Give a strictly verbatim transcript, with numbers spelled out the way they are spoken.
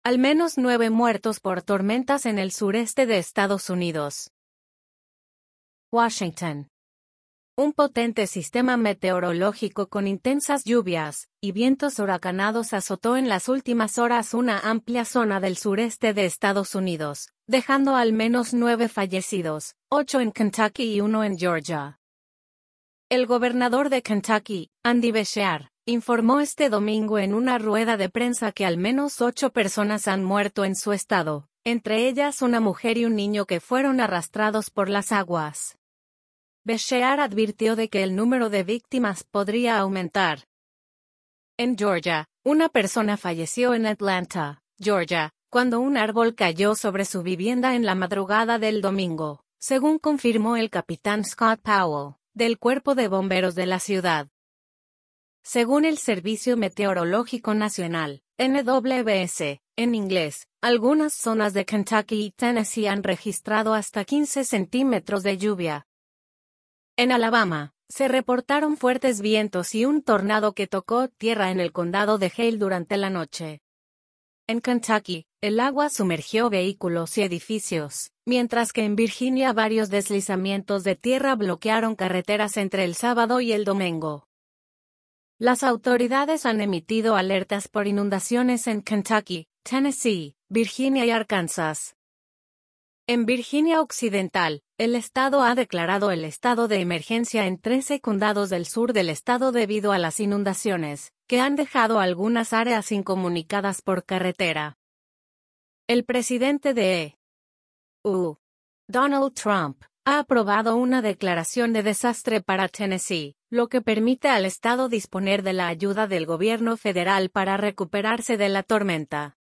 Al menos nueve muertos por tormentas en el sureste de Estados Unidos. Washington. Un potente sistema meteorológico con intensas lluvias y vientos huracanados azotó en las últimas horas una amplia zona del sureste de Estados Unidos, dejando al menos nueve fallecidos, ocho en Kentucky y uno en Georgia. El gobernador de Kentucky, Andy Beshear, informó este domingo en una rueda de prensa que al menos ocho personas han muerto en su estado, entre ellas una mujer y un niño que fueron arrastrados por las aguas. Beshear advirtió de que el número de víctimas podría aumentar. En Georgia, una persona falleció en Atlanta, Georgia, cuando un árbol cayó sobre su vivienda en la madrugada del domingo, según confirmó el capitán Scott Powell, del Cuerpo de Bomberos de la ciudad. Según el Servicio Meteorológico Nacional, N W S, en inglés, algunas zonas de Kentucky y Tennessee han registrado hasta quince centímetros de lluvia. En Alabama, se reportaron fuertes vientos y un tornado que tocó tierra en el condado de Hale durante la noche. En Kentucky, el agua sumergió vehículos y edificios, mientras que en Virginia varios deslizamientos de tierra bloquearon carreteras entre el sábado y el domingo. Las autoridades han emitido alertas por inundaciones en Kentucky, Tennessee, Virginia y Arkansas. En Virginia Occidental, el estado ha declarado el estado de emergencia en trece condados del sur del estado debido a las inundaciones, que han dejado algunas áreas incomunicadas por carretera. El presidente de E U, Donald Trump, ha aprobado una declaración de desastre para Tennessee, lo que permite al estado disponer de la ayuda del gobierno federal para recuperarse de la tormenta.